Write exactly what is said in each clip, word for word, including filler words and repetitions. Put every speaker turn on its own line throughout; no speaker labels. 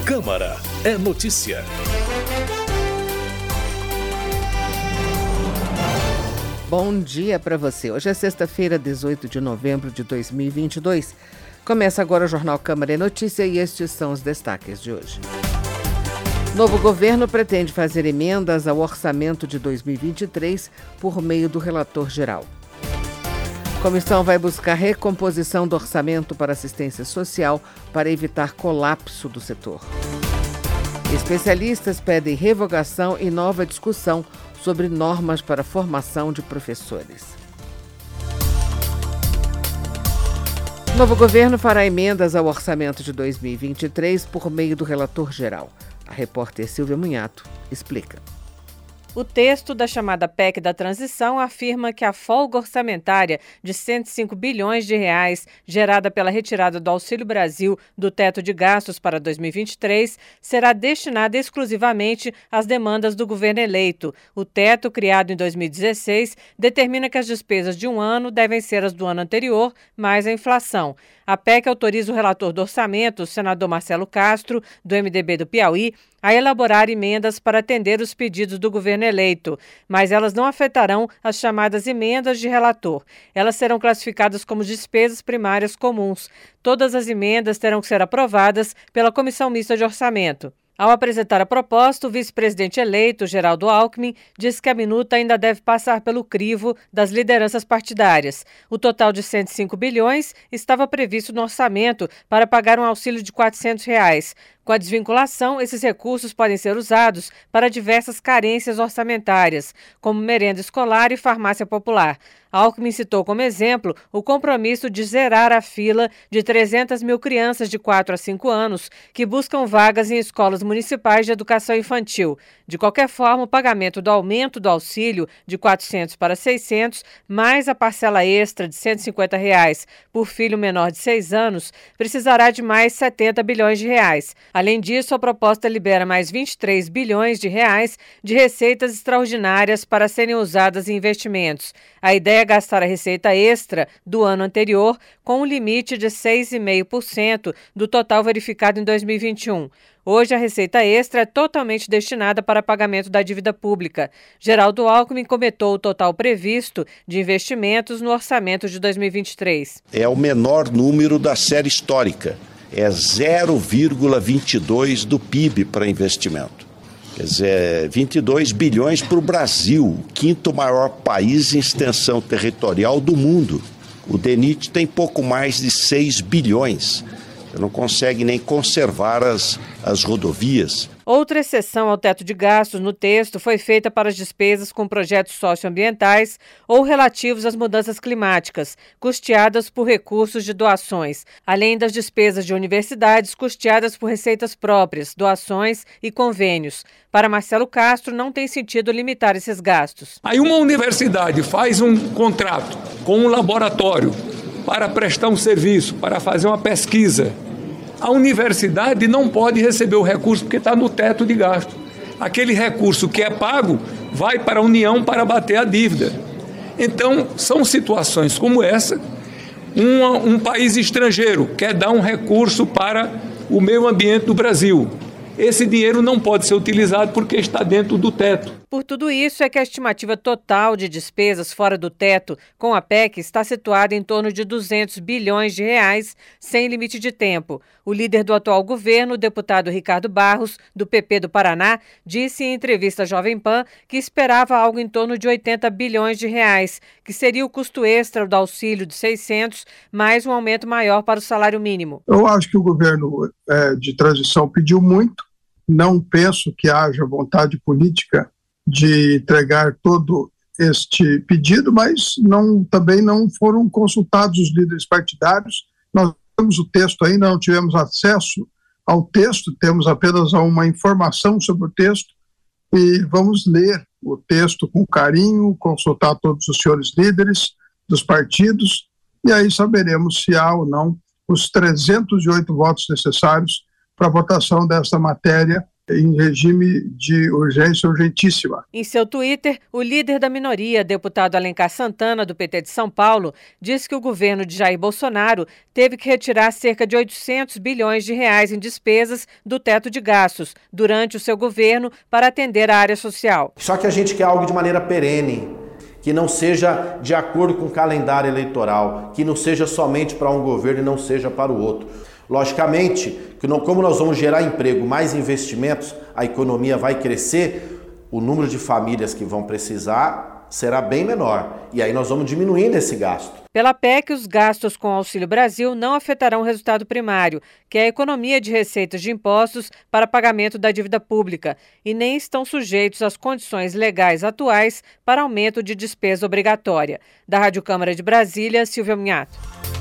Câmara é notícia.
Bom dia para você. Hoje é sexta-feira, dezoito de novembro de dois mil e vinte e dois. Começa agora o Jornal Câmara é Notícia e estes são os destaques de hoje. Novo governo pretende fazer emendas ao orçamento de dois mil e vinte e três por meio do relator geral. Comissão vai buscar recomposição do orçamento para assistência social para evitar colapso do setor. Especialistas pedem revogação e nova discussão sobre normas para a formação de professores. O novo governo fará emendas ao orçamento de dois mil e vinte e três por meio do relator geral. A repórter Silvia Munhato explica.
O texto da chamada P E C da transição afirma que a folga orçamentária de cento e cinco bilhões de reais gerada pela retirada do Auxílio Brasil do teto de gastos para dois mil e vinte e três será destinada exclusivamente às demandas do governo eleito. O teto, criado em dois mil e dezesseis, determina que as despesas de um ano devem ser as do ano anterior, mais a inflação. A P E C autoriza o relator do orçamento, o senador Marcelo Castro, do M D B do Piauí, a elaborar emendas para atender os pedidos do governo eleito, mas elas não afetarão as chamadas emendas de relator. Elas serão classificadas como despesas primárias comuns. Todas as emendas terão que ser aprovadas pela Comissão Mista de Orçamento. Ao apresentar a proposta, o vice-presidente eleito, Geraldo Alckmin, disse que a minuta ainda deve passar pelo crivo das lideranças partidárias. O total de cento e cinco bilhões estava previsto no orçamento para pagar um auxílio de quatrocentos reais. Com a desvinculação, esses recursos podem ser usados para diversas carências orçamentárias, como merenda escolar e farmácia popular. Alckmin citou como exemplo o compromisso de zerar a fila de trezentas mil crianças de quatro a cinco anos que buscam vagas em escolas municipais de educação infantil. De qualquer forma, o pagamento do aumento do auxílio de quatrocentos para seiscentos, mais a parcela extra de cento e cinquenta reais por filho menor de seis anos, precisará de mais setenta bilhões de reais. Além disso, a proposta libera mais vinte e três bilhões de reais de receitas extraordinárias para serem usadas em investimentos. A ideia é gastar a receita extra do ano anterior com um limite de seis vírgula cinco por cento do total verificado em dois mil e vinte e um. Hoje, a receita extra é totalmente destinada para pagamento da dívida pública. Geraldo Alckmin comentou o total previsto de investimentos no orçamento de dois mil e vinte e três.
É o menor número da série histórica. É zero vírgula vinte e dois do P I B para investimento. Quer dizer, vinte e dois bilhões para o Brasil, o quinto maior país em extensão territorial do mundo. O D N I T tem pouco mais de seis bilhões. Você não consegue nem conservar as, as rodovias.
Outra exceção ao teto de gastos no texto foi feita para as despesas com projetos socioambientais ou relativos às mudanças climáticas, custeadas por recursos de doações, além das despesas de universidades custeadas por receitas próprias, doações e convênios. Para Marcelo Castro, não tem sentido limitar esses gastos.
Aí uma universidade faz um contrato com um laboratório para prestar um serviço, para fazer uma pesquisa. A universidade não pode receber o recurso porque está no teto de gasto. Aquele recurso que é pago vai para a União para bater a dívida. Então, são situações como essa. Um, um país estrangeiro quer dar um recurso para o meio ambiente do Brasil. Esse dinheiro não pode ser utilizado porque está dentro do teto.
Por tudo isso é que a estimativa total de despesas fora do teto com a P E C está situada em torno de duzentos bilhões de reais, sem limite de tempo. O líder do atual governo, o deputado Ricardo Barros, do P P do Paraná, disse em entrevista à Jovem Pan que esperava algo em torno de oitenta bilhões de reais, que seria o custo extra do auxílio de seiscentos, mais um aumento maior para o salário mínimo.
Eu acho que o governo é, de transição pediu muito. Não penso que haja vontade política de entregar todo este pedido, mas não, também não foram consultados os líderes partidários. Nós temos o texto ainda, não tivemos acesso ao texto, temos apenas uma informação sobre o texto e vamos ler o texto com carinho, consultar todos os senhores líderes dos partidos e aí saberemos se há ou não os trezentos e oito votos necessários para a votação desta matéria em regime de urgência urgentíssima.
Em seu Twitter, o líder da minoria, deputado Alencar Santana, do P T de São Paulo, disse que o governo de Jair Bolsonaro teve que retirar cerca de oitocentos bilhões de reais em despesas do teto de gastos durante o seu governo para atender a área social.
Só que a gente quer algo de maneira perene, que não seja de acordo com o calendário eleitoral, que não seja somente para um governo e não seja para o outro. Logicamente, como nós vamos gerar emprego, mais investimentos, a economia vai crescer, o número de famílias que vão precisar será bem menor. E aí nós vamos diminuindo esse gasto.
Pela P E C, os gastos com o Auxílio Brasil não afetarão o resultado primário, que é a economia de receitas de impostos para pagamento da dívida pública, e nem estão sujeitos às condições legais atuais para aumento de despesa obrigatória. Da Rádio Câmara de Brasília, Silvia Munhato.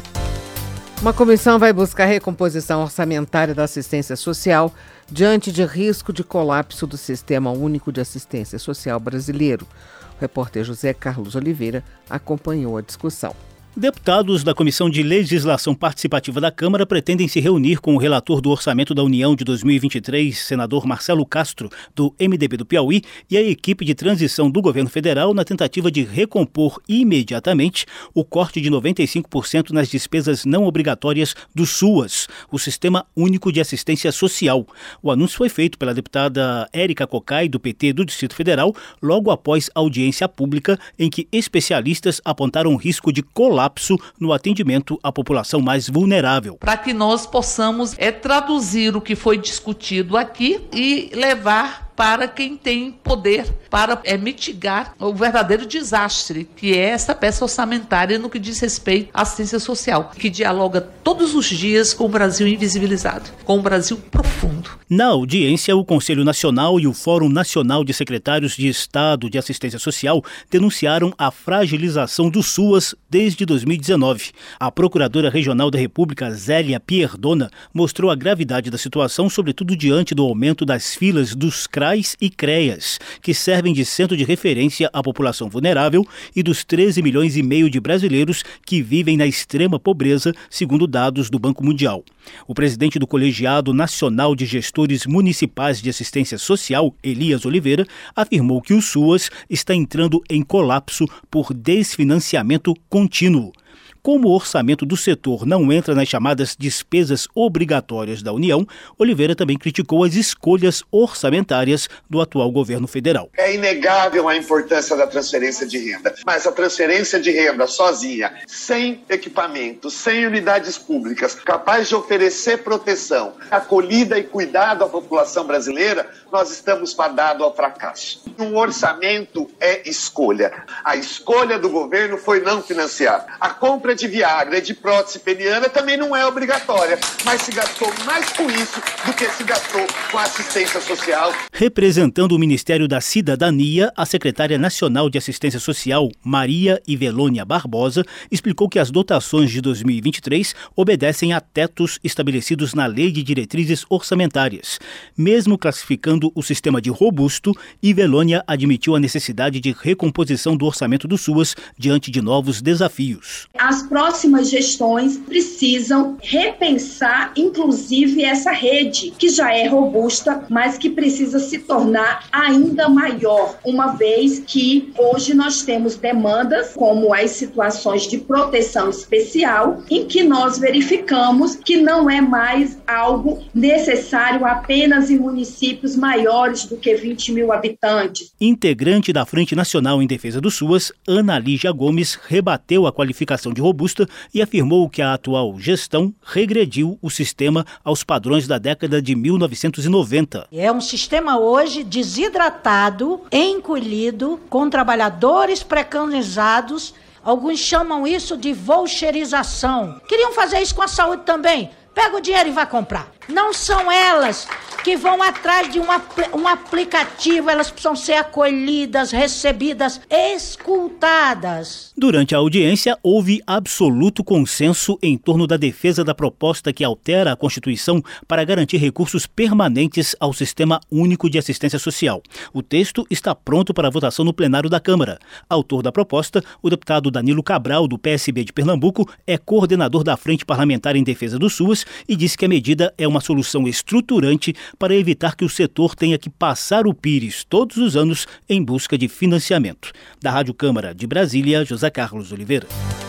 Uma comissão vai buscar recomposição orçamentária da assistência social diante de risco de colapso do Sistema Único de Assistência Social brasileiro. O repórter José Carlos Oliveira acompanhou a discussão.
Deputados da Comissão de Legislação Participativa da Câmara pretendem se reunir com o relator do Orçamento da União de dois mil e vinte e três, senador Marcelo Castro, do M D B do Piauí, e a equipe de transição do governo federal na tentativa de recompor imediatamente o corte de noventa e cinco por cento nas despesas não obrigatórias do SUAS, o Sistema Único de Assistência Social. O anúncio foi feito pela deputada Érica Cocai, do P T do Distrito Federal, logo após audiência pública em que especialistas apontaram risco de colapso no atendimento à população mais vulnerável.
Para que nós possamos é, traduzir o que foi discutido aqui e levar para quem tem poder para é, mitigar o verdadeiro desastre, que é essa peça orçamentária no que diz respeito à assistência social, que dialoga todos os dias com o Brasil invisibilizado, com o Brasil profundo.
Na audiência, o Conselho Nacional e o Fórum Nacional de Secretários de Estado de Assistência Social denunciaram a fragilização do SUAS desde dois mil e dezenove. A Procuradora Regional da República, Zélia Pierdona, mostrou a gravidade da situação, sobretudo diante do aumento das filas dos C R A S e CREAS, que servem de centro de referência à população vulnerável, e dos treze milhões e meio de brasileiros que vivem na extrema pobreza, segundo dados do Banco Mundial. O presidente do Colegiado Nacional de Gestores Municipais de Assistência Social, Elias Oliveira, afirmou que o SUAS está entrando em colapso por desfinanciamento contínuo. Como o orçamento do setor não entra nas chamadas despesas obrigatórias da União, Oliveira também criticou as escolhas orçamentárias do atual governo federal.
É inegável a importância da transferência de renda, mas a transferência de renda sozinha, sem equipamentos, sem unidades públicas, capaz de oferecer proteção, acolhida e cuidado à população brasileira, nós estamos fadados ao fracasso. Um orçamento é escolha. A escolha do governo foi não financiar. A compra de Viagra e de prótese peniana também não é obrigatória, mas se gastou mais com isso do que se gastou com a assistência social.
Representando o Ministério da Cidadania, a secretária nacional de Assistência Social, Maria Ivelônia Barbosa, explicou que as dotações de dois mil e vinte e três obedecem a tetos estabelecidos na Lei de Diretrizes Orçamentárias. Mesmo classificando o sistema de robusto, Ivelônia admitiu a necessidade de recomposição do orçamento do SUAS diante de novos desafios.
As próximas gestões precisam repensar, inclusive, essa rede, que já é robusta, mas que precisa se tornar ainda maior, uma vez que hoje nós temos demandas, como as situações de proteção especial, em que nós verificamos que não é mais algo necessário apenas em municípios maiores do que vinte mil habitantes.
Integrante da Frente Nacional em Defesa do SUAS, Ana Lígia Gomes rebateu a qualificação de robusta e afirmou que a atual gestão regrediu o sistema aos padrões da década de mil novecentos e noventa.
É um sistema hoje desidratado, encolhido, com trabalhadores precarizados. Alguns chamam isso de voucherização. Queriam fazer isso com a saúde também. Pega o dinheiro e vai comprar. Não são elas que vão atrás de um, apl- um aplicativo, elas precisam ser acolhidas, recebidas, escutadas.
Durante a audiência, houve absoluto consenso em torno da defesa da proposta que altera a Constituição para garantir recursos permanentes ao Sistema Único de Assistência Social. O texto está pronto para votação no plenário da Câmara. Autor da proposta, o deputado Danilo Cabral, do P S B de Pernambuco, é coordenador da Frente Parlamentar em Defesa do SUAS e disse que a medida é uma solução estruturante para evitar que o setor tenha que passar o Pires todos os anos em busca de financiamento. Da Rádio Câmara de Brasília, José Carlos Oliveira.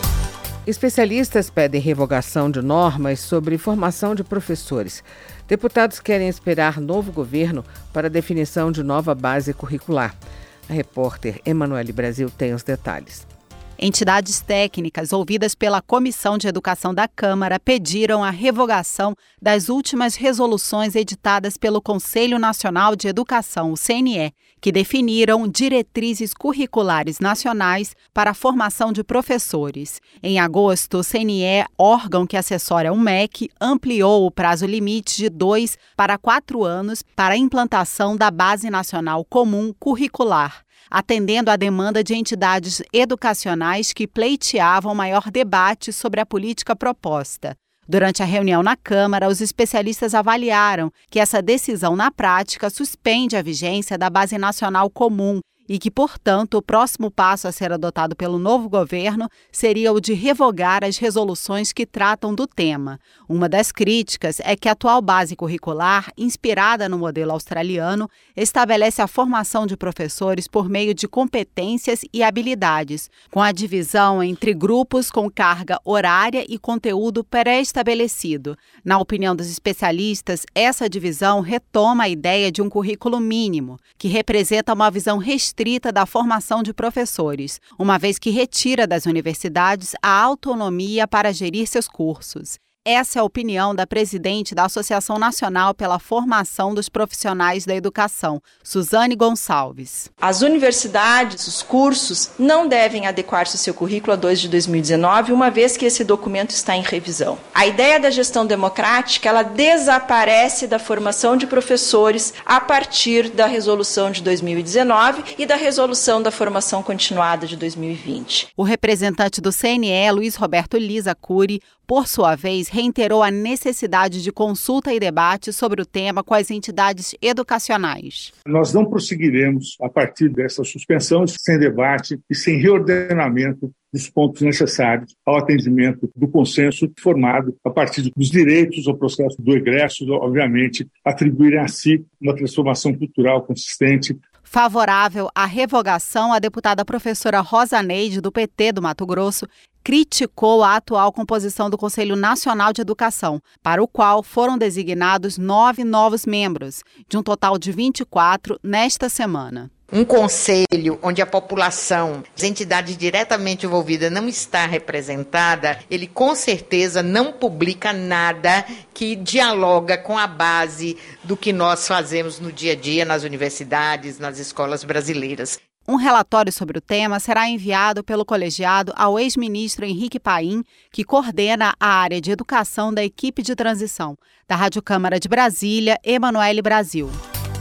Especialistas pedem revogação de normas sobre formação de professores. Deputados querem esperar novo governo para a definição de nova base curricular. A repórter Emanuele Brasil tem os detalhes.
Entidades técnicas ouvidas pela Comissão de Educação da Câmara pediram a revogação das últimas resoluções editadas pelo Conselho Nacional de Educação, o C N E, que definiram diretrizes curriculares nacionais para a formação de professores. Em agosto, o C N E, órgão que assessora o M E C, ampliou o prazo limite de dois para quatro anos para a implantação da Base Nacional Comum Curricular, atendendo à demanda de entidades educacionais que pleiteavam maior debate sobre a política proposta. Durante a reunião na Câmara, os especialistas avaliaram que essa decisão, na prática, suspende a vigência da Base Nacional Comum e que, portanto, o próximo passo a ser adotado pelo novo governo seria o de revogar as resoluções que tratam do tema. Uma das críticas é que a atual base curricular, inspirada no modelo australiano, estabelece a formação de professores por meio de competências e habilidades, com a divisão entre grupos com carga horária e conteúdo pré-estabelecido. Na opinião dos especialistas, essa divisão retoma a ideia de um currículo mínimo, que representa uma visão restrita da formação de professores, uma vez que retira das universidades a autonomia para gerir seus cursos. Essa é a opinião da presidente da Associação Nacional pela Formação dos Profissionais da Educação, Suzane Gonçalves.
As universidades, os cursos, não devem adequar-se ao seu currículo a dois de dois mil e dezenove, uma vez que esse documento está em revisão. A ideia da gestão democrática, ela desaparece da formação de professores a partir da resolução de dois mil e dezenove e da resolução da formação continuada de dois mil e vinte.
O representante do C N E, Luiz Roberto Lisa Cury, por sua vez, reiterou a necessidade de consulta e debate sobre o tema com as entidades educacionais.
Nós não prosseguiremos, a partir dessa suspensão, sem debate e sem reordenamento dos pontos necessários ao atendimento do consenso formado a partir dos direitos ao processo do egresso, obviamente, atribuírem a si uma transformação cultural consistente.
Favorável à revogação, a deputada professora Rosa Neide, do P T do Mato Grosso, criticou a atual composição do Conselho Nacional de Educação, para o qual foram designados nove novos membros, de um total de vinte e quatro nesta semana.
Um conselho onde a população, as entidades diretamente envolvidas não está representada, ele com certeza não publica nada que dialoga com a base do que nós fazemos no dia a dia nas universidades, nas escolas brasileiras.
Um relatório sobre o tema será enviado pelo colegiado ao ex-ministro Henrique Paim, que coordena a área de educação da equipe de transição. Da Rádio Câmara de Brasília, Emanuele Brasil.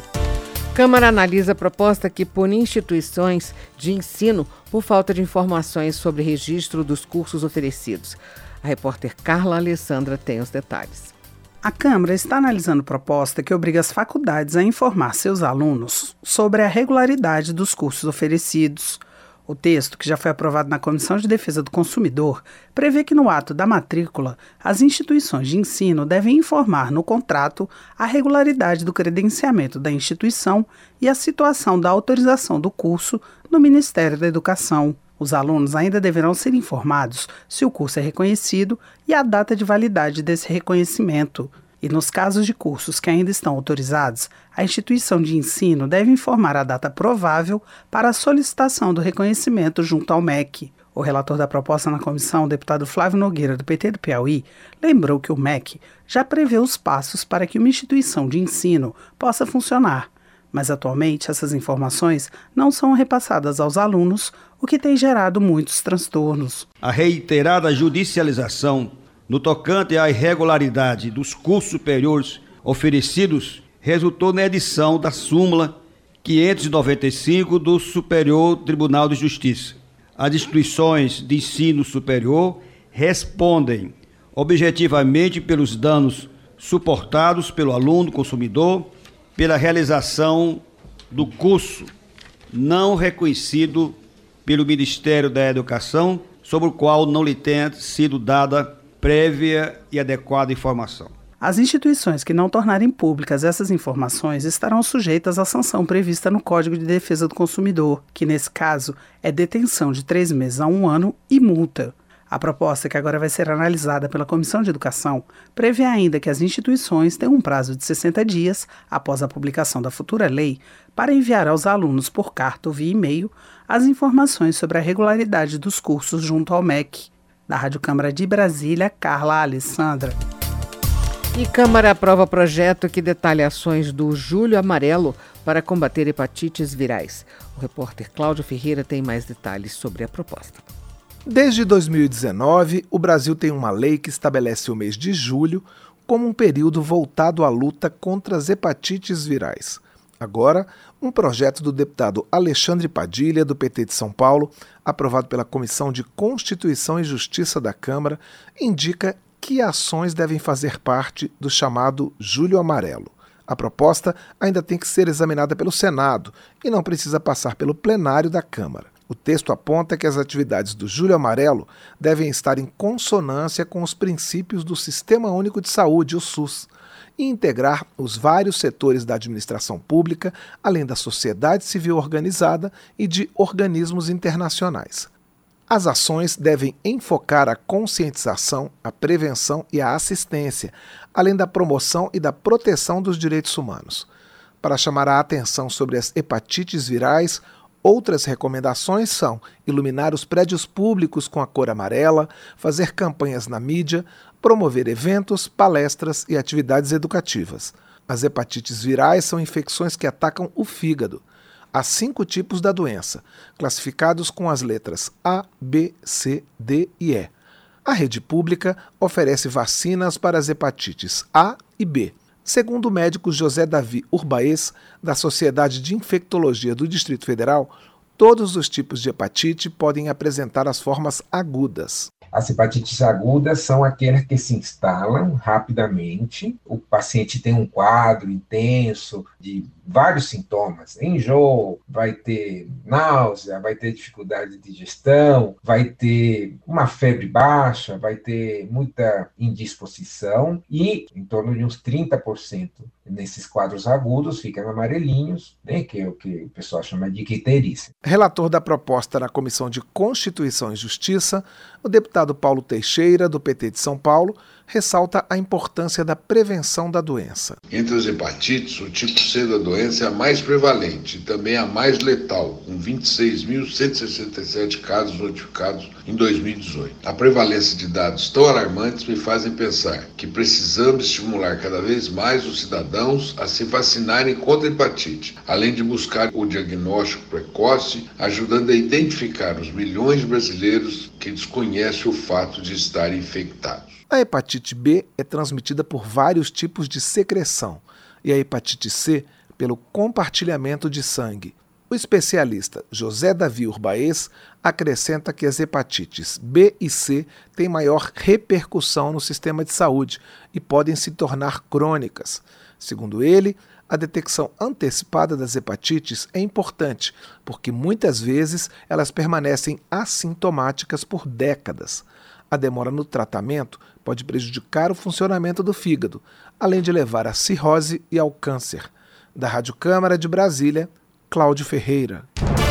Câmara analisa a proposta que pune instituições de ensino por falta de informações sobre registro dos cursos oferecidos. A repórter Carla Alessandra tem os detalhes.
A Câmara está analisando proposta que obriga as faculdades a informar seus alunos sobre a regularidade dos cursos oferecidos. O texto, que já foi aprovado na Comissão de Defesa do Consumidor, prevê que no ato da matrícula, as instituições de ensino devem informar no contrato a regularidade do credenciamento da instituição e a situação da autorização do curso no Ministério da Educação. Os alunos ainda deverão ser informados se o curso é reconhecido e a data de validade desse reconhecimento. E nos casos de cursos que ainda estão autorizados, a instituição de ensino deve informar a data provável para a solicitação do reconhecimento junto ao M E C. O relator da proposta na comissão, o deputado Flávio Nogueira, do P T do Piauí, lembrou que o M E C já prevê os passos para que uma instituição de ensino possa funcionar. Mas atualmente essas informações não são repassadas aos alunos, o que tem gerado muitos transtornos.
A reiterada judicialização no tocante à irregularidade dos cursos superiores oferecidos resultou na edição da súmula quinhentos e noventa e cinco do Superior Tribunal de Justiça. As instituições de ensino superior respondem objetivamente pelos danos suportados pelo aluno consumidor pela realização do curso não reconhecido pelo Ministério da Educação, sobre o qual não lhe tenha sido dada prévia e adequada informação.
As instituições que não tornarem públicas essas informações estarão sujeitas à sanção prevista no Código de Defesa do Consumidor, que nesse caso é detenção de três meses a um ano e multa. A proposta, que agora vai ser analisada pela Comissão de Educação, prevê ainda que as instituições tenham um prazo de sessenta dias, após a publicação da futura lei, para enviar aos alunos por carta ou via e-mail as informações sobre a regularidade dos cursos junto ao M E C. Da Rádio Câmara de Brasília, Carla Alessandra.
E Câmara aprova projeto que detalha ações do Julho Amarelo para combater hepatites virais. O repórter Cláudio Ferreira tem mais detalhes sobre a proposta.
Desde dois mil e dezenove, o Brasil tem uma lei que estabelece o mês de julho como um período voltado à luta contra as hepatites virais. Agora, um projeto do deputado Alexandre Padilha, do P T de São Paulo, aprovado pela Comissão de Constituição e Justiça da Câmara, indica que ações devem fazer parte do chamado Julho Amarelo. A proposta ainda tem que ser examinada pelo Senado e não precisa passar pelo plenário da Câmara. O texto aponta que as atividades do Julho Amarelo devem estar em consonância com os princípios do Sistema Único de Saúde, o SUS, e integrar os vários setores da administração pública, além da sociedade civil organizada e de organismos internacionais. As ações devem enfocar a conscientização, a prevenção e a assistência, além da promoção e da proteção dos direitos humanos. Para chamar a atenção sobre as hepatites virais, outras recomendações são iluminar os prédios públicos com a cor amarela, fazer campanhas na mídia, promover eventos, palestras e atividades educativas. As hepatites virais são infecções que atacam o fígado. Há cinco tipos da doença, classificados com as letras A, B, C, D e E. A rede pública oferece vacinas para as hepatites A e B. Segundo o médico José Davi Urbaez, da Sociedade de Infectologia do Distrito Federal, todos os tipos de hepatite podem apresentar as formas agudas.
As hepatites agudas são aquelas que se instalam rapidamente, o paciente tem um quadro intenso de vários sintomas, enjoo, vai ter náusea, vai ter dificuldade de digestão, vai ter uma febre baixa, vai ter muita indisposição e em torno de uns trinta por cento nesses quadros agudos ficam amarelinhos, né, que é o que o pessoal chama de icterícia.
Relator da proposta na Comissão de Constituição e Justiça, o deputado Paulo Teixeira, do P T de São Paulo, ressalta a importância da prevenção da doença.
Entre as hepatites, o tipo C da doença é a mais prevalente e também a mais letal, com vinte e seis mil cento e sessenta e sete casos notificados em dois mil e dezoito. A prevalência de dados tão alarmantes me fazem pensar que precisamos estimular cada vez mais os cidadãos a se vacinarem contra a hepatite, além de buscar o diagnóstico precoce, ajudando a identificar os milhões de brasileiros que desconhecem o fato de estarem infectados.
A hepatite B é transmitida por vários tipos de secreção e a hepatite C pelo compartilhamento de sangue. O especialista José Davi Urbaez acrescenta que as hepatites B e C têm maior repercussão no sistema de saúde e podem se tornar crônicas. Segundo ele, a detecção antecipada das hepatites é importante, porque muitas vezes elas permanecem assintomáticas por décadas. A demora no tratamento pode prejudicar o funcionamento do fígado, além de levar à cirrose e ao câncer. Da Rádio Câmara de Brasília, Cláudio Ferreira.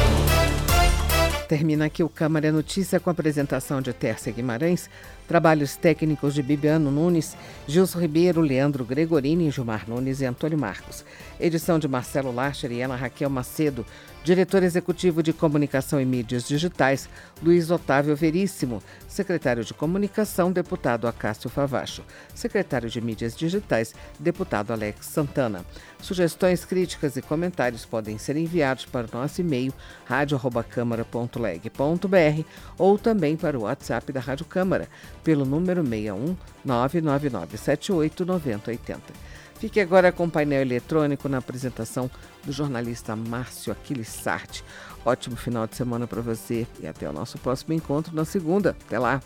Termina aqui o Câmara Notícia com a apresentação de Tércia Guimarães, trabalhos técnicos de Bibiano Nunes, Gilson Ribeiro, Leandro Gregorini, Gilmar Nunes e Antônio Marcos. Edição de Marcelo Larcher e Ana Raquel Macedo. Diretor Executivo de Comunicação e Mídias Digitais, Luiz Otávio Veríssimo. Secretário de Comunicação, deputado Acácio Favacho. Secretário de Mídias Digitais, deputado Alex Santana. Sugestões, críticas e comentários podem ser enviados para o nosso e-mail rádio arroba câmara ponto leg ponto br ou também para o WhatsApp da Rádio Câmara, pelo número seis um nove nove nove sete oito nove zero oito zero. Fique agora com o painel eletrônico na apresentação do jornalista Márcio Aquiles Sarti. Ótimo final de semana para você e até o nosso próximo encontro na segunda. Até lá!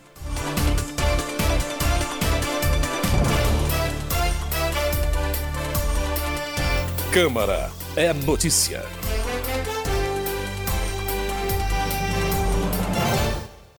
Câmara é notícia.